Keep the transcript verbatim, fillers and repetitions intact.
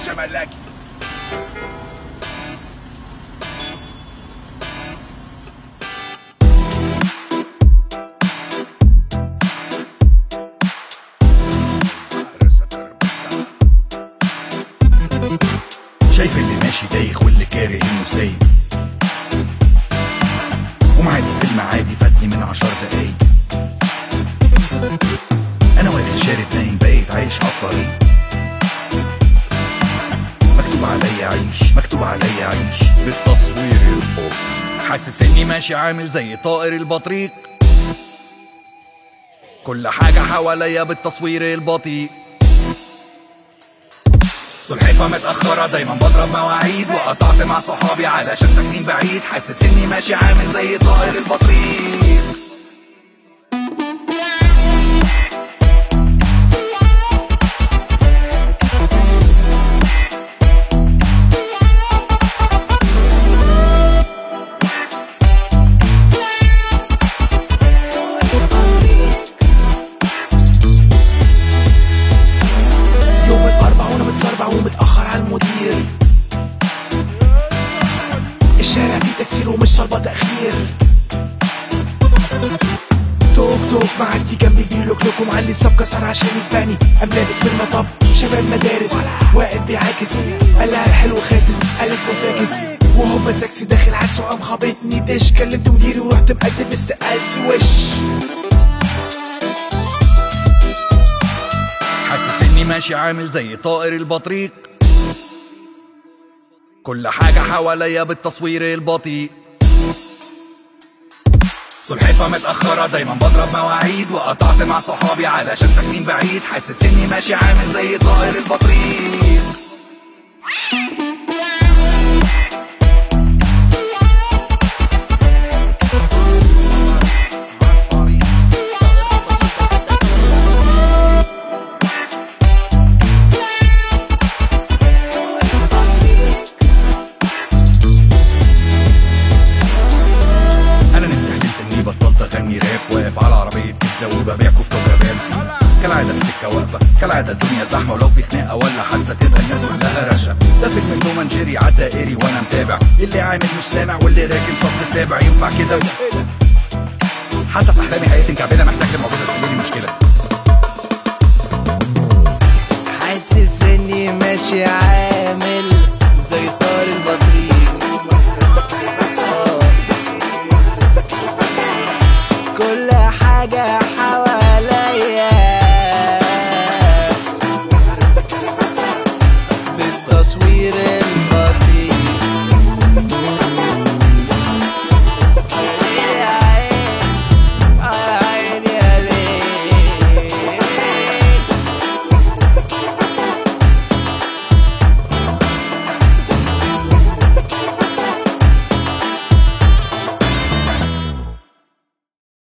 باشا ملاكي. شايف اللي ماشي دايخ واللي كاره انه سايق، ومعادي فيلم عادي فاتني من عشر دقايق. انا واكل شارب نايم بايت عايش عالطريق، مكتوب عليا عيش مكتوب عليا عيش بالتصوير البطيء. حاسس اني ماشي عامل زي طائر البطريق، كل حاجة حواليا بالتصوير البطيء. سلحفة متأخرة دايما بضرب مواعيد، وقطعت مع صحابي علشان ساكنين بعيد. حاسس اني ماشي عامل زي طائر البطريق. ومتأخر على المدير، الشارع فيه تكسير ومش طالبة تأخير. توك توك معدي جنبي بيلوكلوك، ومعلي الصب كسر عشان يسبقني. قام لابس في المطب شباب مدارس، واقف بيعاكس قال لها الحلو خاسس، قالت له فاكس. وهوبا التاكسي داخل عكسه قام خابطني دش. كلمت مديري ورحت مقدم استقالتي وش. حاسس اني ماشي عامل زي طائر البطريق، كل حاجة حواليا بالتصوير البطيء. سلحفة متأخرة دايما بضرب مواعيد، وقطعت مع صحابي علشان ساكنين بعيد. حاسس اني ماشي عامل زي طائر البطريق. اغني راب واقف على عربية كبدة وببيع كفتة وكباب. كالعادة السكة واقفة، كالعادة الدنيا زحمة، ولو في خناقة ولا حادثة تبقى الناس كلها رشة. ده فيلم توم اند جيري عالدائري وانا متابع، اللي عامل مش سامع واللي راكن صف سابع. ينفع كده؟ حتى في احلامي حياتي مكعبلة، محتاج لمعجزة تحل لي المشكلة.